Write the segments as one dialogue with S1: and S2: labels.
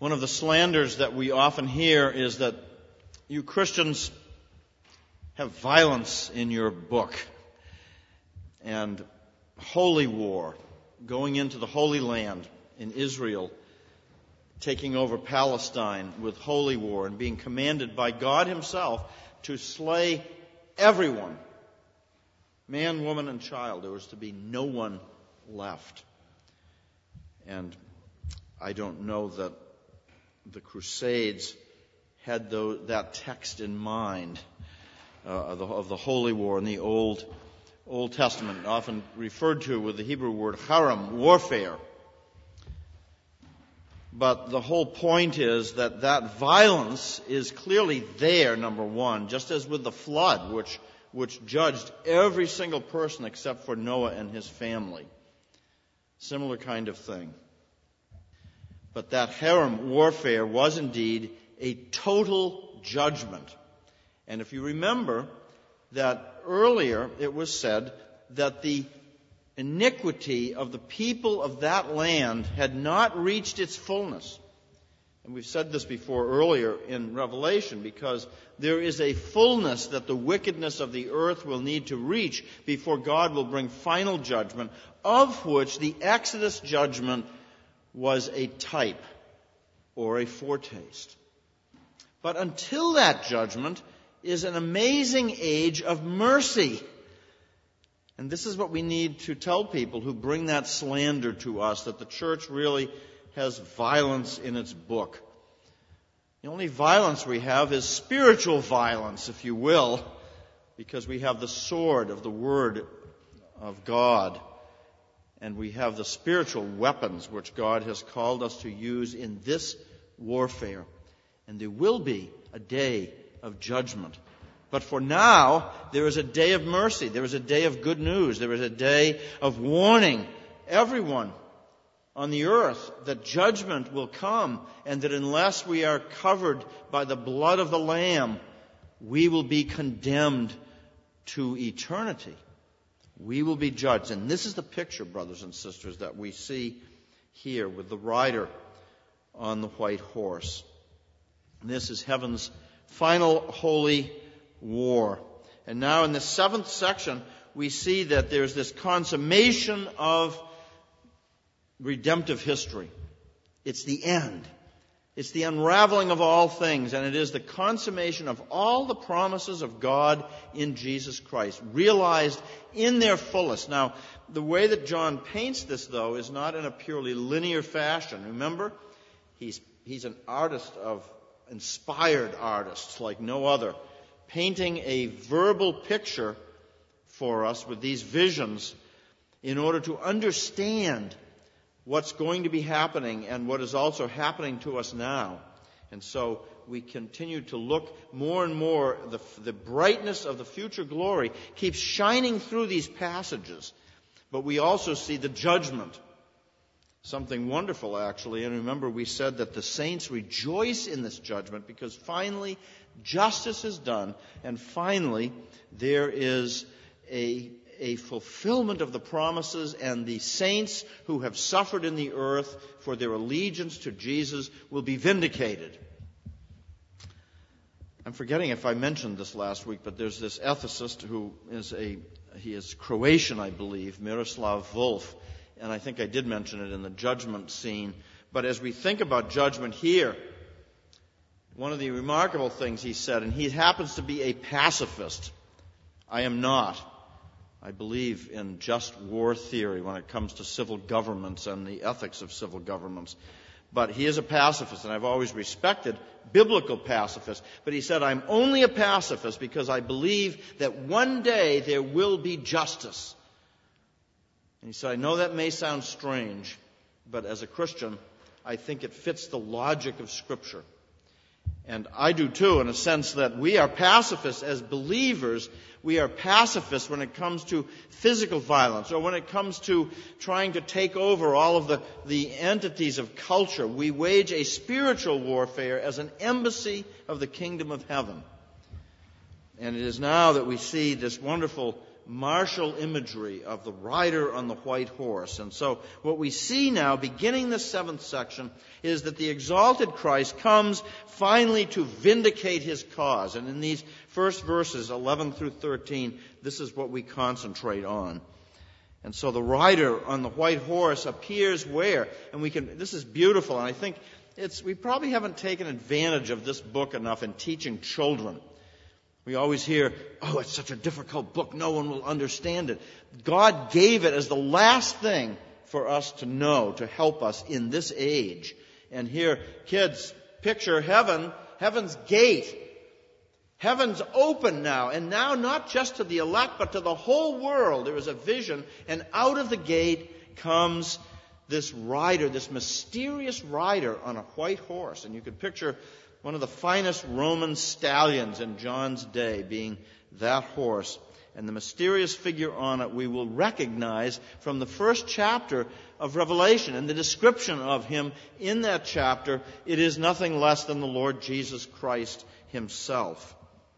S1: One of the slanders that we often hear is that you Christians have violence in your book and holy war, going into the Holy Land in Israel, taking over Palestine with holy war and being commanded by God himself to slay everyone, man, woman, and child. There was to be no one left. And I don't know that the Crusades had that text in mind of the holy war in the Old Testament, often referred to with the Hebrew word haram, warfare. But the whole point is that violence is clearly there, number one, just as with the flood, which judged every single person except for Noah and his family. Similar kind of thing. But that haram warfare was indeed a total judgment. And if you remember that earlier it was said that the iniquity of the people of that land had not reached its fullness. And we've said this before earlier in Revelation, because there is a fullness that the wickedness of the earth will need to reach before God will bring final judgment, of which the Exodus judgment was a type or a foretaste. But until that judgment is an amazing age of mercy. And this is what we need to tell people who bring that slander to us, that the church really has violence in its book. The only violence we have is spiritual violence, if you will, because we have the sword of the Word of God. And we have the spiritual weapons which God has called us to use in this warfare. And there will be a day of judgment. But for now, there is a day of mercy. There is a day of good news. There is a day of warning everyone on the earth that judgment will come, and that unless we are covered by the blood of the Lamb, we will be condemned to eternity. We will be judged. And this is the picture, brothers and sisters, that we see here with the rider on the white horse. And this is heaven's final holy war. And now in the 7th section, we see that there's this consummation of redemptive history. It's the end. It's the unraveling of all things, and it is the consummation of all the promises of God in Jesus Christ, realized in their fullest. Now, the way that John paints this, though, is not in a purely linear fashion. Remember, he's an artist of inspired artists like no other, painting a verbal picture for us with these visions in order to understand what's going to be happening and what is also happening to us now. And so we continue to look more and more. The brightness of the future glory keeps shining through these passages. But we also see the judgment. Something wonderful, actually. And remember, we said that the saints rejoice in this judgment because finally justice is done, and finally there is a fulfillment of the promises, and the saints who have suffered in the earth for their allegiance to Jesus will be vindicated. I'm forgetting if I mentioned this last week, but there's this ethicist who he is Croatian, I believe, Miroslav Volf, and I think I did mention it in the judgment scene. But as we think about judgment here, one of the remarkable things he said, and he happens to be a pacifist. I am not. I believe in just war theory when it comes to civil governments and the ethics of civil governments. But he is a pacifist, and I've always respected biblical pacifists. But he said, I'm only a pacifist because I believe that one day there will be justice. And he said, I know that may sound strange, but as a Christian, I think it fits the logic of Scripture. And I do too, in a sense that we are pacifists as believers. We are pacifists when it comes to physical violence or when it comes to trying to take over all of the entities of culture. We wage a spiritual warfare as an embassy of the kingdom of heaven. And it is now that we see this wonderful martial imagery of the rider on the white horse. And so what we see now, beginning the 7th section, is that the exalted Christ comes finally to vindicate his cause. And in these first verses, 11 through 13, this is what we concentrate on. And so the rider on the white horse appears where? And this is beautiful, and I think we probably haven't taken advantage of this book enough in teaching children. We always hear, oh, it's such a difficult book, no one will understand it. God gave it as the last thing for us to know, to help us in this age. And here, kids, picture heaven's gate. Heaven's open now, and now not just to the elect, but to the whole world. There is a vision, and out of the gate comes this rider, this mysterious rider on a white horse. And you could picture one of the finest Roman stallions in John's day being that horse. And the mysterious figure on it we will recognize from the first chapter of Revelation. And the description of him in that chapter, it is nothing less than the Lord Jesus Christ himself.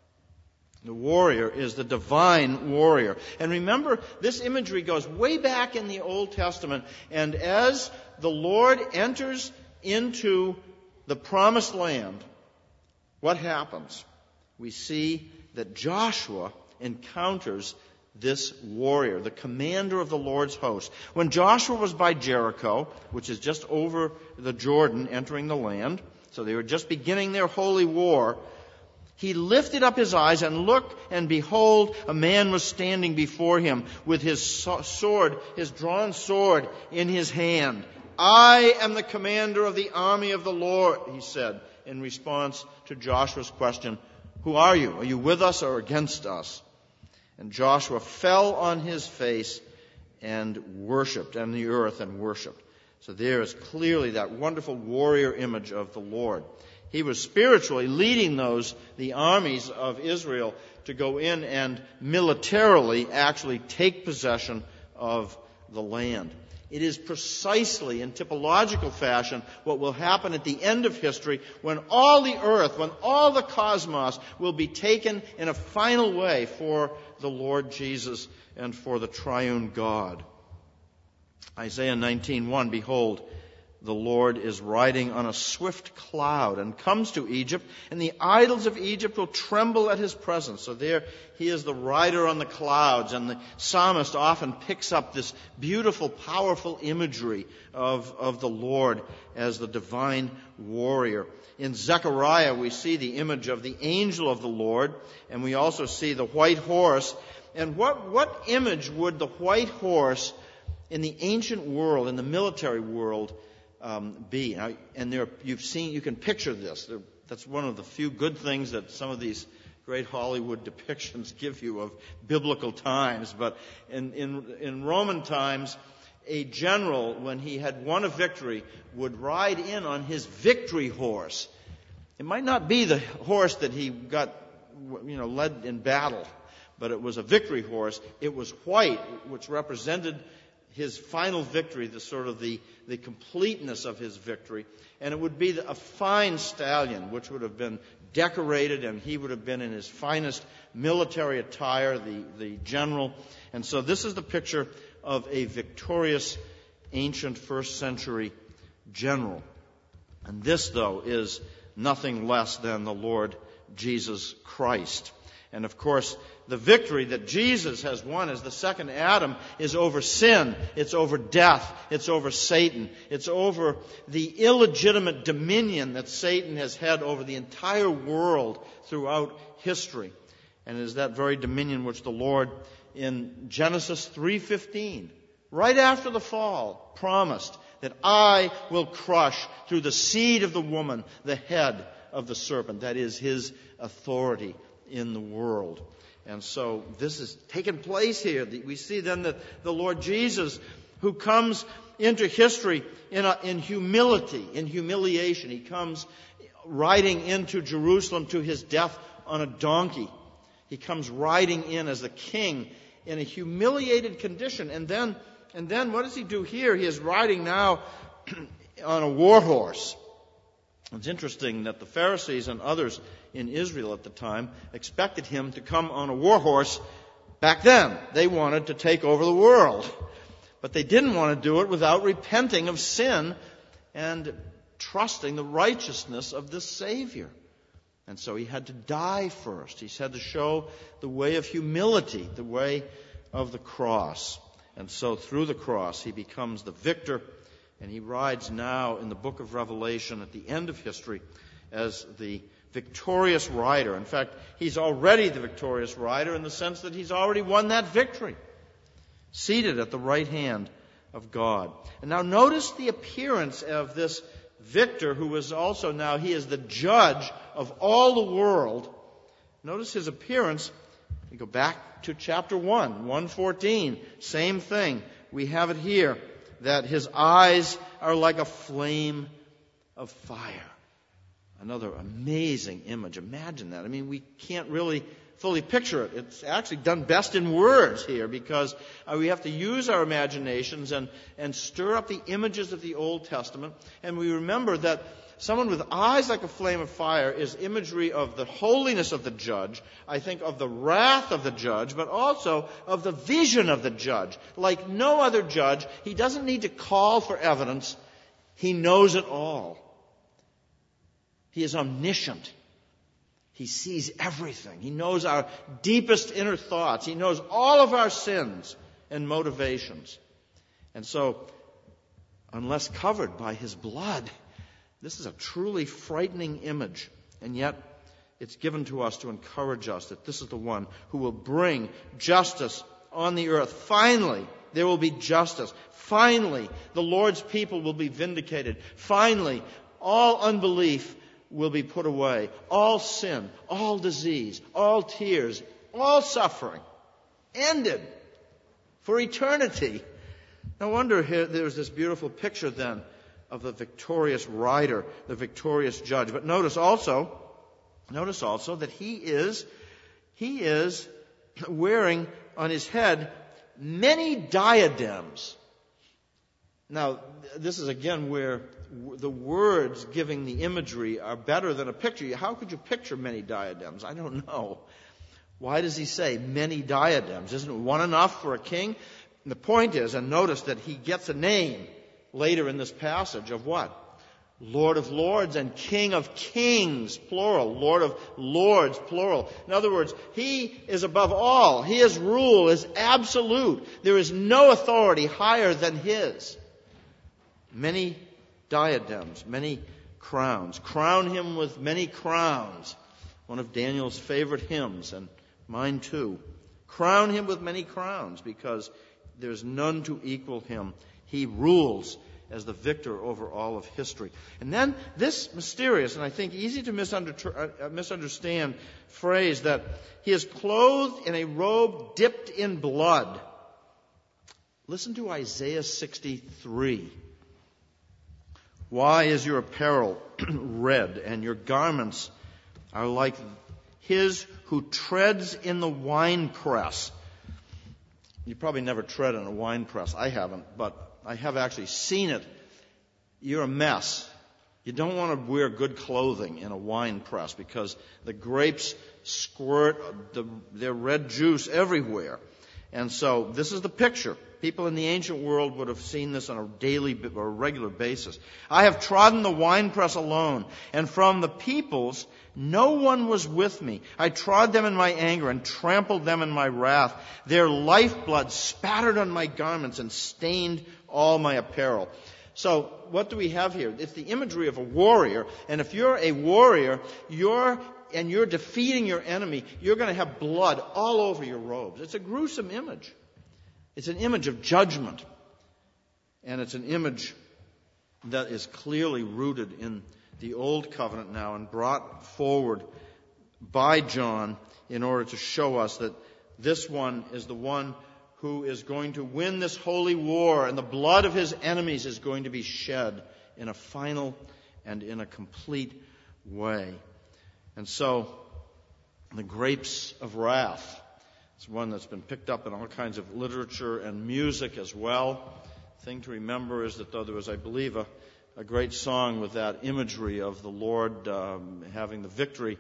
S1: The warrior is the divine warrior. And remember, this imagery goes way back in the Old Testament. And as the Lord enters into the promised land, what happens? We see that Joshua encounters this warrior, the commander of the Lord's host. When Joshua was by Jericho, which is just over the Jordan, entering the land, so they were just beginning their holy war, he lifted up his eyes and looked, and behold, a man was standing before him with his sword, his drawn sword in his hand. I am the commander of the army of the Lord, he said, in response to Joshua's question, who are you? Are you with us or against us? And Joshua fell on his face and worshipped, and the earth and worshipped. So there is clearly that wonderful warrior image of the Lord. He was spiritually leading the armies of Israel, to go in and militarily actually take possession of the land. It is precisely in typological fashion what will happen at the end of history, when all the earth, when all the cosmos will be taken in a final way for the Lord Jesus and for the triune God. Isaiah 19:1, behold, the Lord is riding on a swift cloud and comes to Egypt, and the idols of Egypt will tremble at his presence. So there he is, the rider on the clouds, and the psalmist often picks up this beautiful, powerful imagery of the Lord as the divine warrior. In Zechariah, we see the image of the angel of the Lord, and we also see the white horse. And what image would the white horse in the ancient world, in the military world, be? Now, and you can picture this. That's one of the few good things that some of these great Hollywood depictions give you of biblical times. But in Roman times, a general, when he had won a victory, would ride in on his victory horse. It might not be the horse that he got, led in battle, but it was a victory horse. It was white, which represented his final victory, the completeness of his victory. And it would be a fine stallion, which would have been decorated, and he would have been in his finest military attire, the general. And so this is the picture of a victorious ancient first century general. And this, though, is nothing less than the Lord Jesus Christ. And of course, the victory that Jesus has won as the second Adam is over sin, it's over death, it's over Satan, it's over the illegitimate dominion that Satan has had over the entire world throughout history. And it is that very dominion which the Lord in Genesis 3:15, right after the fall, promised that I will crush through the seed of the woman the head of the serpent. That is his authority in the world. And so this is taken place here. We see then that the Lord Jesus, who comes into history in humility, in humiliation, he comes riding into Jerusalem to his death on a donkey. He comes riding in as the king in a humiliated condition. And then what does he do here? He is riding now on a war horse. It's interesting that the Pharisees and others in Israel at the time expected him to come on a war horse back then, they wanted to take over the world. But they didn't want to do it without repenting of sin and trusting the righteousness of this Savior. And so he had to die first. He had to show the way of humility, the way of the cross. And so through the cross, he becomes the victor, and he rides now in the book of Revelation at the end of history as the victorious rider. In fact, he's already the victorious rider in the sense that he's already won that victory, seated at the right hand of God. And now notice the appearance of this victor who is also now, he is the judge of all the world. Notice his appearance. We go back to chapter 1:14. Same thing. We have it here, that his eyes are like a flame of fire. Another amazing image. Imagine that. I mean, we can't really fully picture it. It's actually done best in words here, because we have to use our imaginations and stir up the images of the Old Testament. And we remember that someone with eyes like a flame of fire is imagery of the holiness of the judge, I think of the wrath of the judge, but also of the vision of the judge. Like no other judge, he doesn't need to call for evidence. He knows it all. He is omniscient. He sees everything. He knows our deepest inner thoughts. He knows all of our sins and motivations. And so, unless covered by his blood, this is a truly frightening image. And yet, it's given to us to encourage us that this is the one who will bring justice on the earth. Finally, there will be justice. Finally, the Lord's people will be vindicated. Finally, all unbelief will be put away. All sin, all disease, all tears, all suffering ended for eternity. No wonder here there's this beautiful picture then of the victorious rider, the victorious judge. But notice also that he is wearing on his head many diadems. Now, this is again where the words giving the imagery are better than a picture. How could you picture many diadems? I don't know. Why does he say many diadems? Isn't one enough for a king? And the point is, and notice that he gets a name later in this passage of what? Lord of Lords and King of Kings, plural. Lord of Lords, plural. In other words, he is above all. His rule is absolute. There is no authority higher than his. Many diadems, many crowns. Crown him with many crowns. One of Daniel's favorite hymns, and mine too. Crown him with many crowns, because there's none to equal him. He rules as the victor over all of history. And then this mysterious, and I think easy to misunderstand phrase that he is clothed in a robe dipped in blood. Listen to Isaiah 63. Why is your apparel red, and your garments are like his who treads in the winepress? You probably never tread in a winepress. I haven't, but I have actually seen it. You're a mess. You don't want to wear good clothing in a wine press, because the grapes squirt their red juice everywhere. And so this is the picture. People in the ancient world would have seen this on a daily or regular basis. I have trodden the winepress alone, and from the peoples no one was with me. I trod them in my anger and trampled them in my wrath. Their lifeblood spattered on my garments and stained all my apparel. So what do we have here? It's the imagery of a warrior. And if you're a warrior, you're defeating your enemy, you're going to have blood all over your robes. It's a gruesome image. It's an image of judgment. And it's an image that is clearly rooted in the Old Covenant now and brought forward by John in order to show us that this one is the one who is going to win this holy war, and the blood of his enemies is going to be shed in a final and in a complete way. And so, the grapes of wrath, it's one that's been picked up in all kinds of literature and music as well. The thing to remember is that though there was, I believe, a great song with that imagery of the Lord having the victory,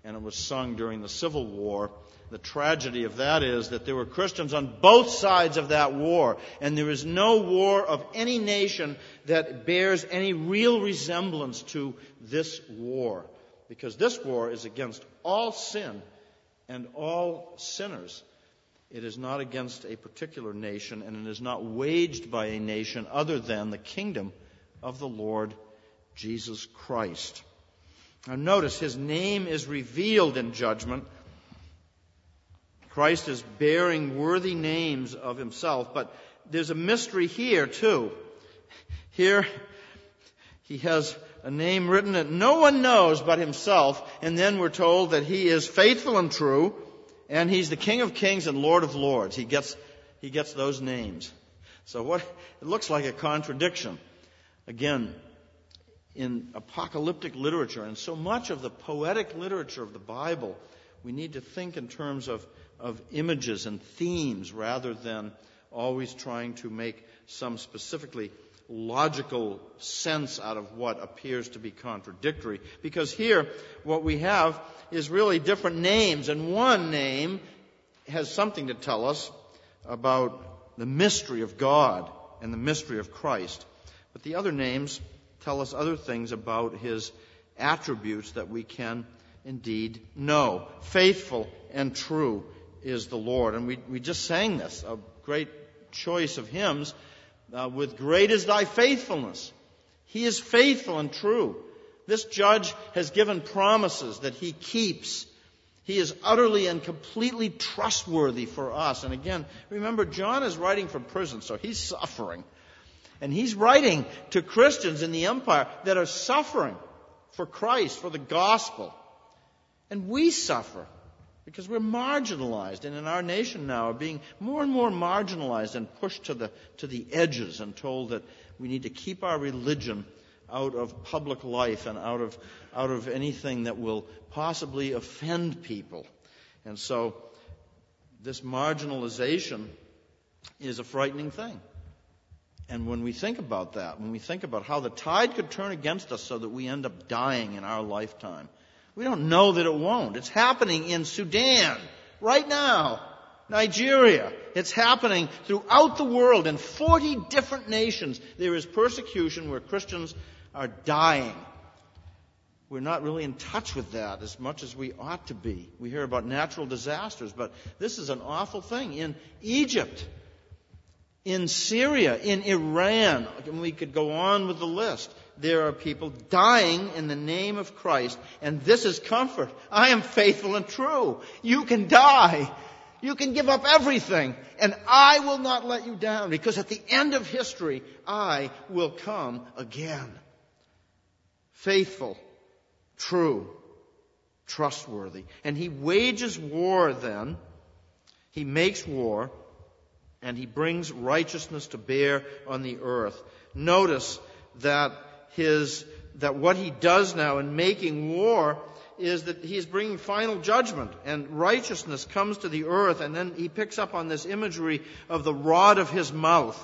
S1: and it was sung during the Civil War. The tragedy of that is that there were Christians on both sides of that war, and there is no war of any nation that bears any real resemblance to this war, because this war is against all sin and all sinners. It is not against a particular nation, and it is not waged by a nation other than the kingdom of the Lord Jesus Christ. Now notice, his name is revealed in judgment. Christ is bearing worthy names of himself, but there's a mystery here too. Here he has a name written that no one knows but himself, and then we're told that he is faithful and true, and he's the King of Kings and Lord of Lords. He gets those names. So it looks like a contradiction. Again, in apocalyptic literature, and so much of the poetic literature of the Bible, we need to think in terms of images and themes rather than always trying to make some specifically logical sense out of what appears to be contradictory. Because here, what we have is really different names, and one name has something to tell us about the mystery of God and the mystery of Christ. But the other names tell us other things about his attributes that we can indeed know. Faithful and true is the Lord. And we just sang this, a great choice of hymns, with great is thy faithfulness. He is faithful and true. This judge has given promises that he keeps. He is utterly and completely trustworthy for us. And again, remember, John is writing from prison, so he's suffering. And he's writing to Christians in the empire that are suffering for Christ, for the gospel. And we suffer because we're marginalized, and in our nation now are being more and more marginalized and pushed to the edges and told that we need to keep our religion out of public life and out of anything that will possibly offend people. And so this marginalization is a frightening thing. And when we think about that, when we think about how the tide could turn against us so that we end up dying in our lifetime, we don't know that it won't. It's happening in Sudan right now, Nigeria. It's happening throughout the world in 40 different nations. There is persecution where Christians are dying. We're not really in touch with that as much as we ought to be. We hear about natural disasters, but this is an awful thing. In Egypt, in Syria, in Iran, and we could go on with the list. There are people dying in the name of Christ, and this is comfort. I am faithful and true. You can die. You can give up everything, and I will not let you down, because at the end of history, I will come again. Faithful, true, trustworthy. And he wages war then. He makes war, and he brings righteousness to bear on the earth. Notice that what he does now in making war is that he is bringing final judgment, and righteousness comes to the earth, and then he picks up on this imagery of the rod of his mouth.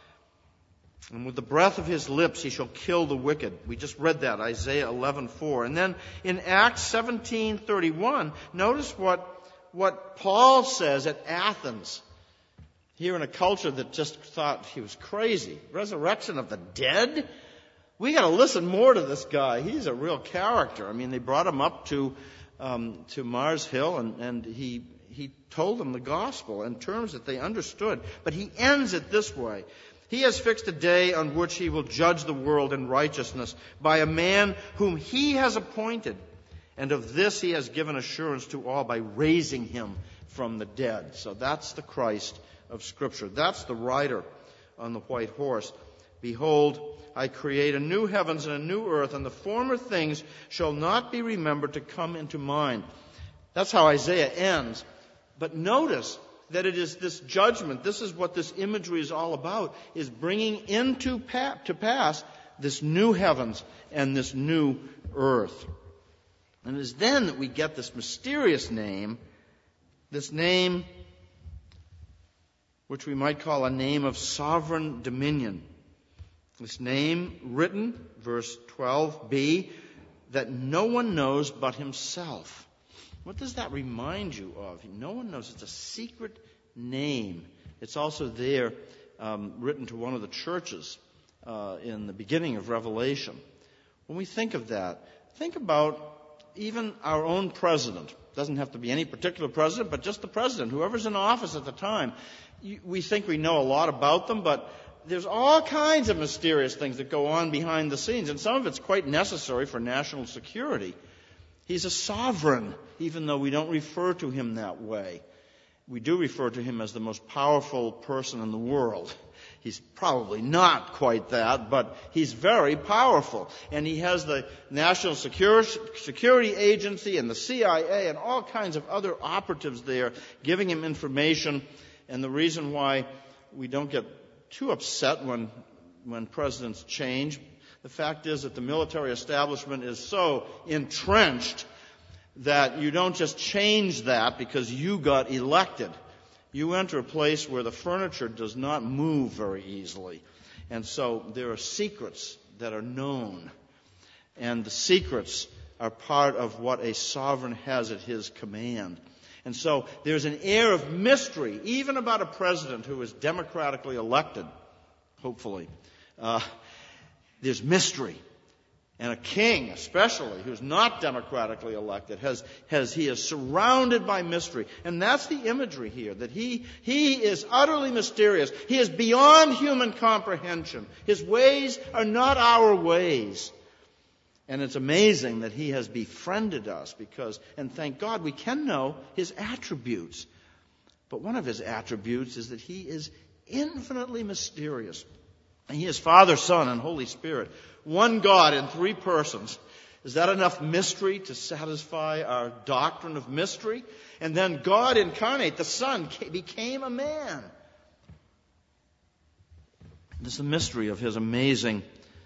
S1: And with the breath of his lips he shall kill the wicked. We just read that, Isaiah 11:4. And then in Acts 17:31, notice what Paul says at Athens. Here in a culture that just thought he was crazy. Resurrection of the dead? We got to listen more to this guy. He's a real character. I mean, they brought him up to Mars Hill, and he told them the gospel in terms that they understood. But he ends it this way. He has fixed a day on which he will judge the world in righteousness by a man whom he has appointed. And of this he has given assurance to all by raising him from the dead. So that's the Christ of Scripture. That's the rider on the white horse. Behold, I create a new heavens and a new earth, and the former things shall not be remembered to come into mind. That's how Isaiah ends. But notice that it is this judgment, this is what this imagery is all about, is bringing to pass this new heavens and this new earth. And it is then that we get this mysterious name, this name which we might call a name of sovereign dominion. This name written, verse 12b, that no one knows but himself. What does that remind you of? No one knows. It's a secret name. It's also there written to one of the churches in the beginning of Revelation. When we think of that, think about even our own president. It doesn't have to be any particular president, but just the president, whoever's in office at the time. We think we know a lot about them, but there's all kinds of mysterious things that go on behind the scenes, and some of it's quite necessary for national security. He's a sovereign, even though we don't refer to him that way. We do refer to him as the most powerful person in the world. He's probably not quite that, but he's very powerful. And he has the National Security Agency and the CIA and all kinds of other operatives there giving him information. And the reason why we don't get too upset when presidents change, the fact is that the military establishment is so entrenched that you don't just change that because you got elected. You enter a place where the furniture does not move very easily. And so there are secrets that are known. And the secrets are part of what a sovereign has at his command. And so there's an air of mystery, even about a president who is democratically elected, hopefully. There's mystery. And a king, especially, who's not democratically elected, he is surrounded by mystery. And that's the imagery here, that he is utterly mysterious. He is beyond human comprehension. His ways are not our ways. And it's amazing that he has befriended us and thank God we can know his attributes. But one of his attributes is that he is infinitely mysterious. And he is Father, Son, and Holy Spirit. One God in three persons. Is that enough mystery to satisfy our doctrine of mystery? And then God incarnate, the Son, became a man. This is the mystery of his amazing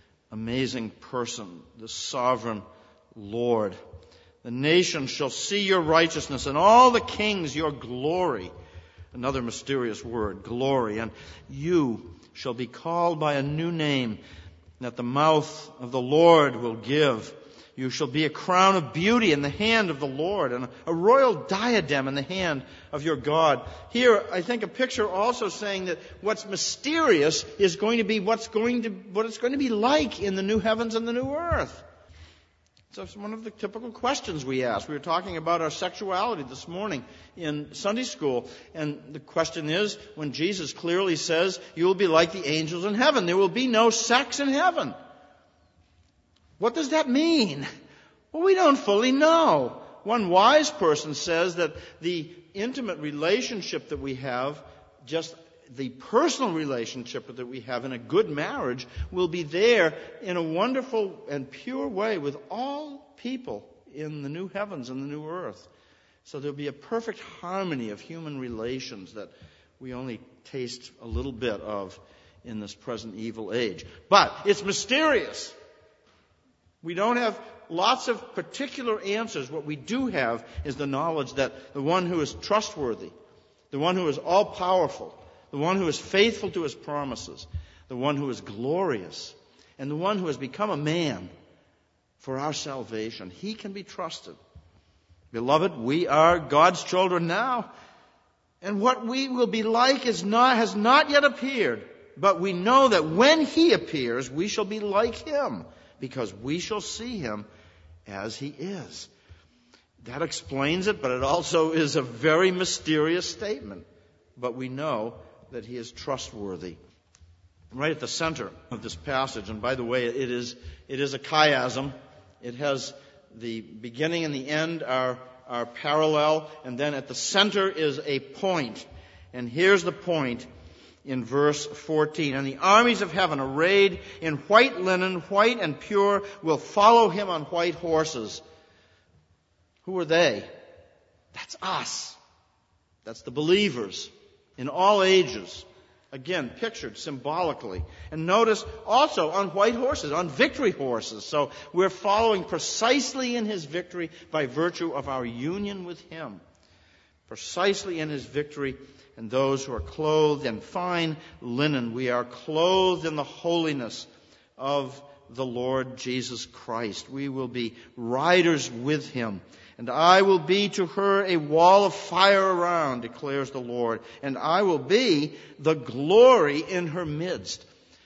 S1: person, the sovereign Lord. The nations shall see your righteousness, and all the kings your glory. Another mysterious word, glory. And you shall be called by a new name that the mouth of the Lord will give. You shall be a crown of beauty in the hand of the Lord, and a royal diadem in the hand of your God. Here, I think a picture also saying that what's mysterious is going to be what it's going to be like in the new heavens and the new earth. So it's one of the typical questions we ask. We were talking about our sexuality this morning in Sunday school. And the question is, when Jesus clearly says, you will be like the angels in heaven. There will be no sex in heaven. What does that mean? Well, we don't fully know. One wise person says that the intimate relationship that we have, just the personal relationship that we have in a good marriage, will be there in a wonderful and pure way with all people in the new heavens and the new earth. So there'll be a perfect harmony of human relations that we only taste a little bit of in this present evil age. But it's mysterious. We don't have lots of particular answers. What we do have is the knowledge that the one who is trustworthy, the one who is all-powerful, the one who is faithful to his promises, the one who is glorious, and the one who has become a man for our salvation, he can be trusted. Beloved, we are God's children now, and what we will be like has not yet appeared, but we know that when he appears, we shall be like him, because we shall see him as he is. That explains it, but it also is a very mysterious statement. But we know that he is trustworthy. Right at the center of this passage, and by the way, it is a chiasm. It has the beginning and the end are parallel, and then at the center is a point. And here's the point in verse 14. And the armies of heaven, arrayed in white linen, white and pure, will follow him on white horses. Who are they? That's us. That's the believers in all ages. Again, pictured symbolically. And notice also on white horses, on victory horses. So we're following precisely in his victory by virtue of our union with him. Precisely in his victory. And those who are clothed in fine linen, we are clothed in the holiness of the Lord Jesus Christ. We will be riders with him. And I will be to her a wall of fire around, declares the Lord. And I will be the glory in her midst.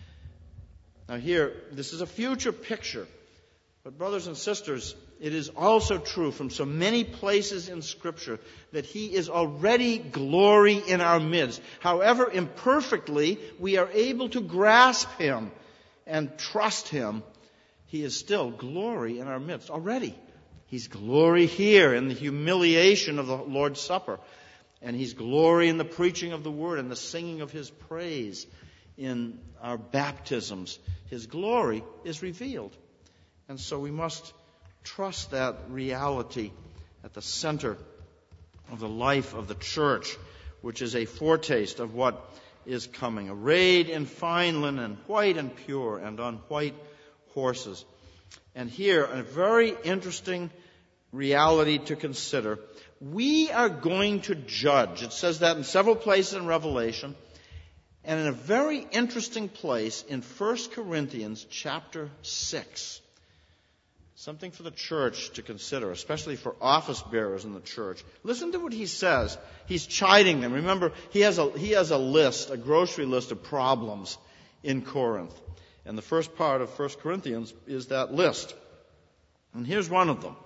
S1: Now here, this is a future picture. But brothers and sisters, it is also true from so many places in Scripture that He is already glory in our midst. However imperfectly we are able to grasp Him and trust Him, He is still glory in our midst already. He's glory here in the humiliation of the Lord's Supper. And He's glory in the preaching of the Word and the singing of His praise in our baptisms. His glory is revealed. And so we must trust that reality at the center of the life of the church, which is a foretaste of what is coming. Arrayed in fine linen, white and pure, and on white horses. And here, a very interesting reality to consider. We are going to judge. It says that in several places in Revelation, and in a very interesting place in 1 Corinthians chapter 6. Something for the church to consider, especially for office bearers in the church. Listen to what he says. He's chiding them. Remember, he has a list, a grocery list of problems in Corinth. And the first part of 1 Corinthians is that list. And here's one of them.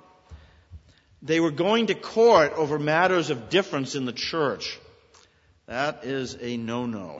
S1: They were going to court over matters of difference in the church. That is a no-no.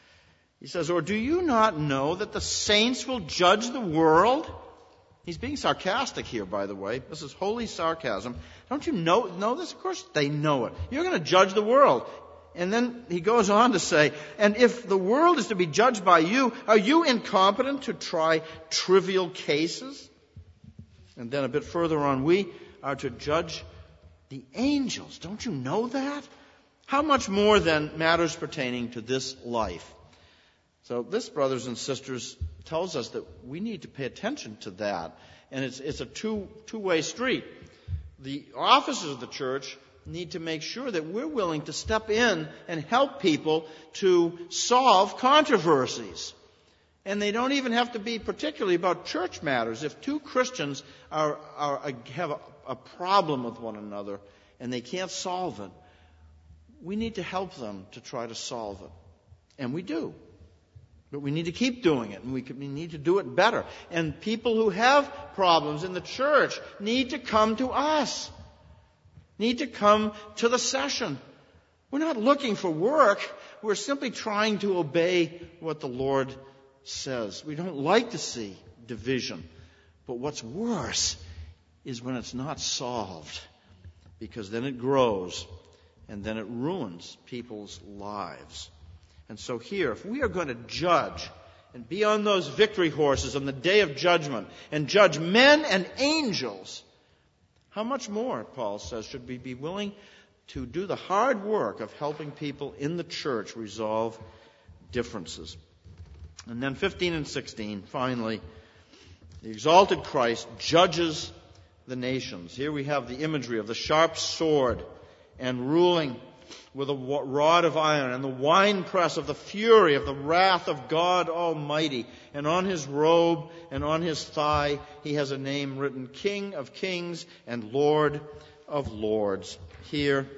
S1: He says, or do you not know that the saints will judge the world? He's being sarcastic here, by the way. This is holy sarcasm. Don't you know this? Of course they know it. You're going to judge the world. And then he goes on to say, and if the world is to be judged by you, are you incompetent to try trivial cases? And then a bit further on, we are to judge the angels. Don't you know that? How much more than matters pertaining to this life? So this, brothers and sisters, tells us that we need to pay attention to that. And it's a two-way street. The officers of the church need to make sure that we're willing to step in and help people to solve controversies. And they don't even have to be particularly about church matters. If two Christians have a problem with one another and they can't solve it, we need to help them to try to solve it. And we do. But we need to keep doing it, and we need to do it better. And people who have problems in the church need to come to us, need to come to the session. We're not looking for work. We're simply trying to obey what the Lord says. We don't like to see division. But what's worse is when it's not solved, because then it grows, and then it ruins people's lives. And so here, if we are going to judge and be on those victory horses on the day of judgment and judge men and angels, how much more, Paul says, should we be willing to do the hard work of helping people in the church resolve differences? And then 15 and 16, finally, the exalted Christ judges the nations. Here we have the imagery of the sharp sword and ruling with a rod of iron, and the winepress of the fury of the wrath of God Almighty. And on his robe and on his thigh he has a name written, King of Kings and Lord of Lords. Here,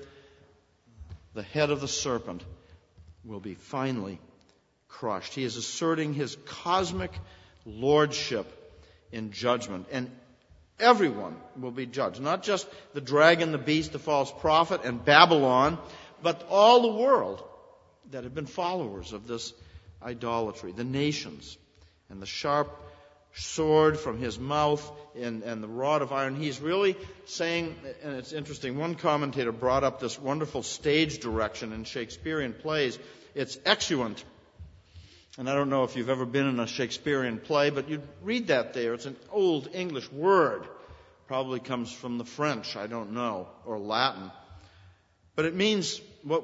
S1: the head of the serpent will be finally crushed. He is asserting his cosmic lordship in judgment. And everyone will be judged. Not just the dragon, the beast, the false prophet, and Babylon, but all the world that have been followers of this idolatry, the nations. And the sharp sword from his mouth and the rod of iron. He's really saying, and it's interesting, one commentator brought up this wonderful stage direction in Shakespearean plays. It's exeunt. And I don't know if you've ever been in a Shakespearean play, but you read that there. It's an old English word. Probably comes from the French, I don't know, or Latin. But it means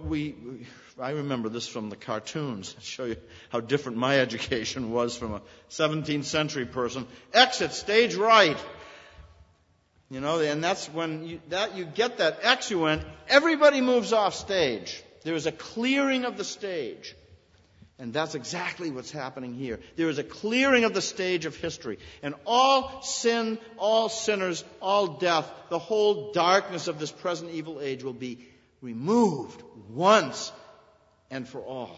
S1: I remember this from the cartoons. I'll show you how different my education was from a 17th century person. Exit stage right. You know, and that's when you get that exeunt, everybody moves off stage. There is a clearing of the stage. And that's exactly what's happening here. There is a clearing of the stage of history. And all sin, all sinners, all death, the whole darkness of this present evil age will be removed once and for all.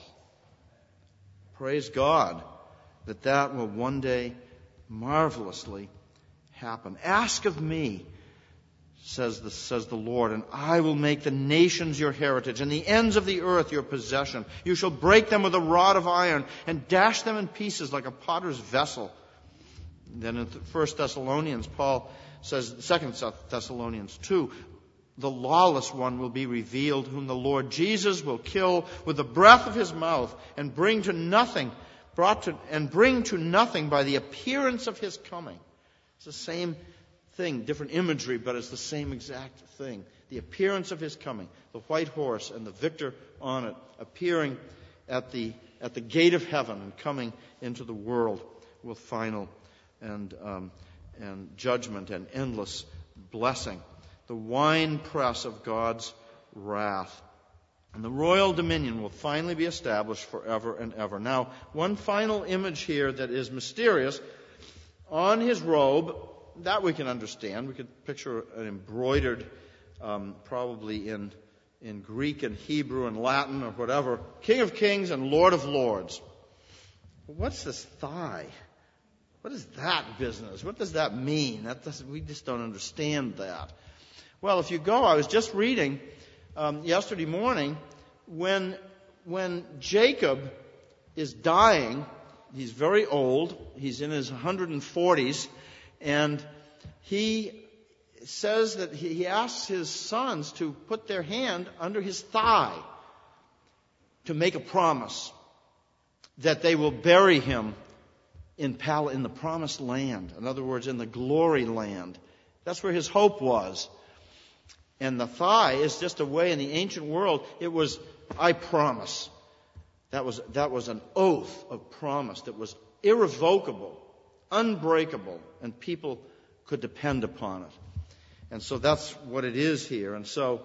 S1: Praise God that that will one day marvelously happen. Ask of me, says the Lord, and I will make the nations your heritage and the ends of the earth your possession. You shall break them with a rod of iron and dash them in pieces like a potter's vessel. And then in 1 Thessalonians, Paul says, 2 Thessalonians 2, the lawless one will be revealed, whom the Lord Jesus will kill with the breath of his mouth and bring to nothing by the appearance of his coming. It's the same thing, different imagery, but it's the same exact thing. The appearance of his coming, the white horse and the victor on it, appearing at the gate of heaven and coming into the world with final and judgment and endless blessing. The winepress of God's wrath. And the royal dominion will finally be established forever and ever. Now, one final image here that is mysterious. On his robe, that we can understand. We could picture an embroidered, probably in Greek and Hebrew and Latin or whatever, King of Kings and Lord of Lords. What's this thigh? What is that business? What does that mean? We just don't understand that. Well, if you go, I was just reading yesterday morning when Jacob is dying. He's very old. He's in his 140s. And he says that he asks his sons to put their hand under his thigh to make a promise that they will bury him in the promised land. In other words, in the glory land. That's where his hope was. And the thigh is just a way in the ancient world, it was, I promise. That was an oath of promise that was irrevocable, unbreakable, and people could depend upon it. And so that's what it is here. And so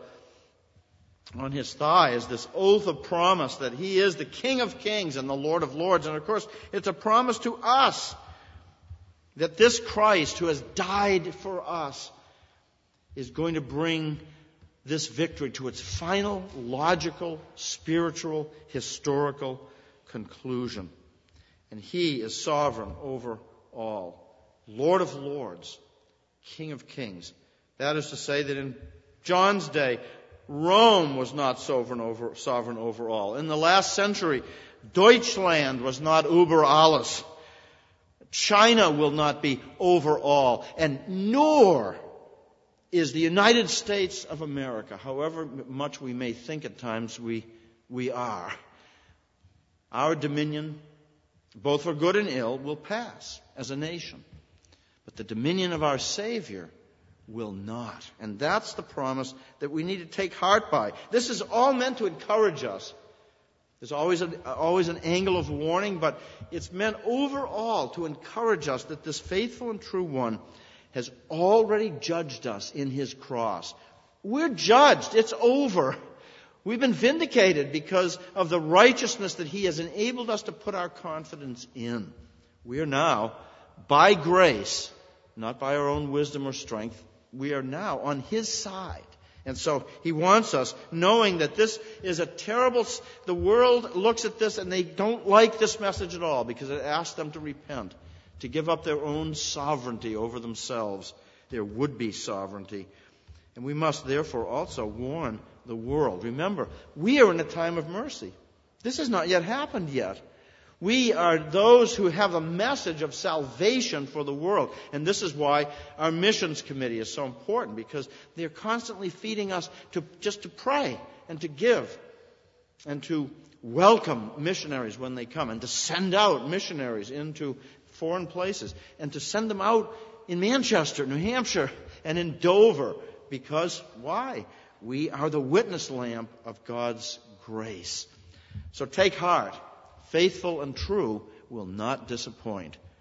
S1: on his thigh is this oath of promise that he is the King of Kings and the Lord of Lords. And of course, it's a promise to us that this Christ who has died for us is going to bring this victory to its final, logical, spiritual, historical conclusion. And he is sovereign over all. Lord of Lords, King of Kings. That is to say that in John's day, Rome was not sovereign over all. In the last century, Deutschland was not über alles. China will not be over all. And nor is the United States of America, however much we may think at times we are. Our dominion, both for good and ill, will pass as a nation. But the dominion of our Savior will not. And that's the promise that we need to take heart by. This is all meant to encourage us. There's always an angle of warning, but it's meant overall to encourage us that this faithful and true one has already judged us in his cross. We're judged. It's over. We've been vindicated because of the righteousness that he has enabled us to put our confidence in. We are now, by grace, not by our own wisdom or strength, we are now on his side. And so he wants us, knowing that this is a terrible... The world looks at this and they don't like this message at all because it asks them to repent, to give up their own sovereignty over themselves, their would-be sovereignty. And we must therefore also warn the world. Remember, we are in a time of mercy. This has not yet happened yet. We are those who have a message of salvation for the world. And this is why our missions committee is so important, because they're constantly feeding us to pray and to give and to welcome missionaries when they come and to send out missionaries into foreign places and to send them out in Manchester, New Hampshire, and in Dover. Because why? We are the witness lamp of God's grace. So take heart. Faithful and true will not disappoint.